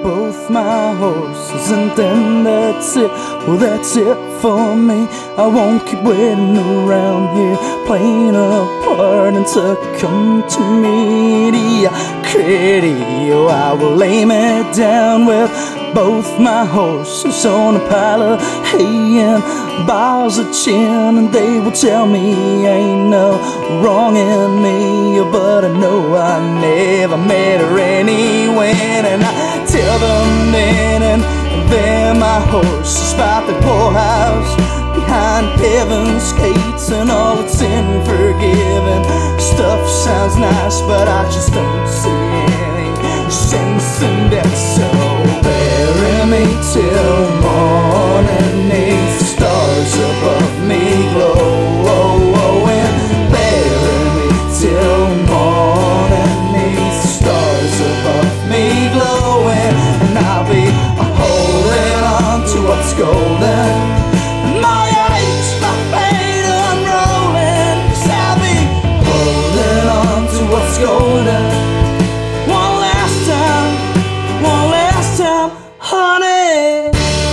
both my horses, and then that's it. Well, that's it for me. I won't keep waiting around here, playing a part and succumb to mediocrity. Oh, I will lay me down with both my horses on a pile of hay and bars of gin, and they will tell me ain't no wrong in me, but I know I never met her anyway. And I tell them then and there my horses by the poorhouse behind heaven's gates, and all its unforgiving stuff sounds nice, but I just don't see any sense in that. So bury me till morning, 8 stars above me glow. And bury me till morning, 8 stars above me glowing, and I'll be holding on to what's golden. My age, my fate unrolling, 'cause I'll be holding on to what's golden. One last time, honey.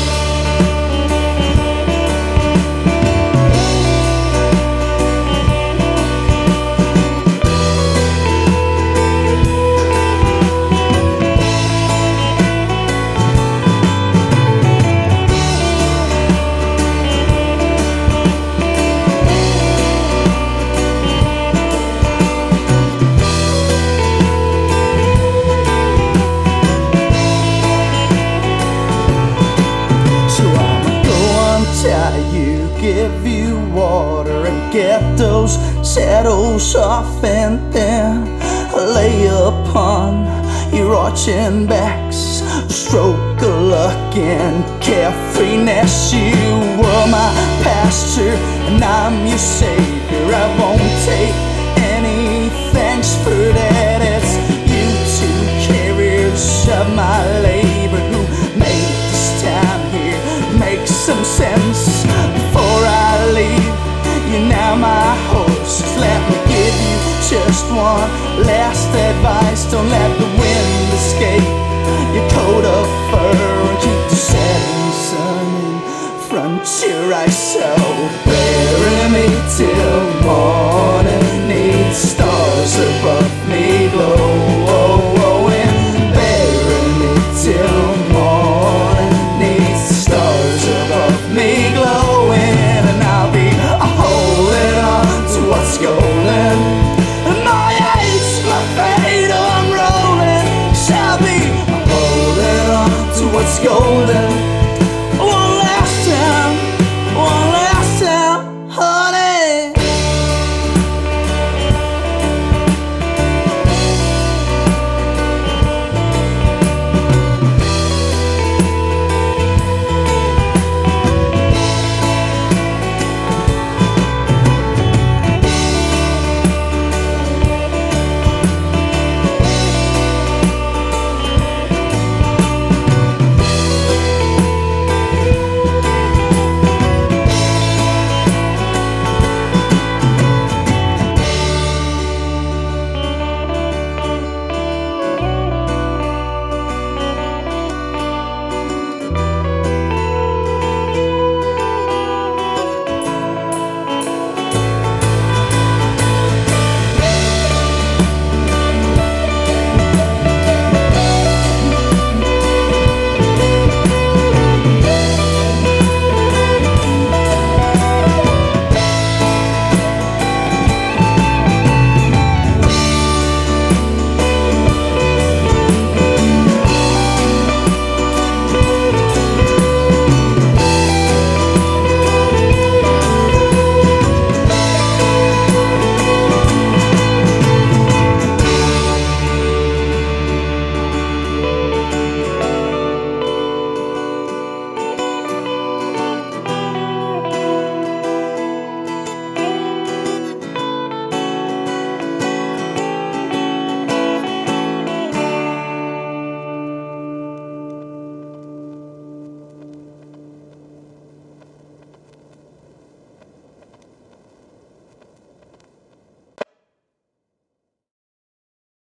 You give you water and get those shadows off, and then lay upon your arching backs, stroke of luck and carefreeness. You were my pastor and I'm your savior. I won't take any thanks for that. It's you two carriers of my labor who made this time here make some sense. Before I leave you now, my horses, let me give you just one last advice. Don't let the wind escape your coat of fur, and keep the setting sun in front your eyes. So bury me till morning, 8 stars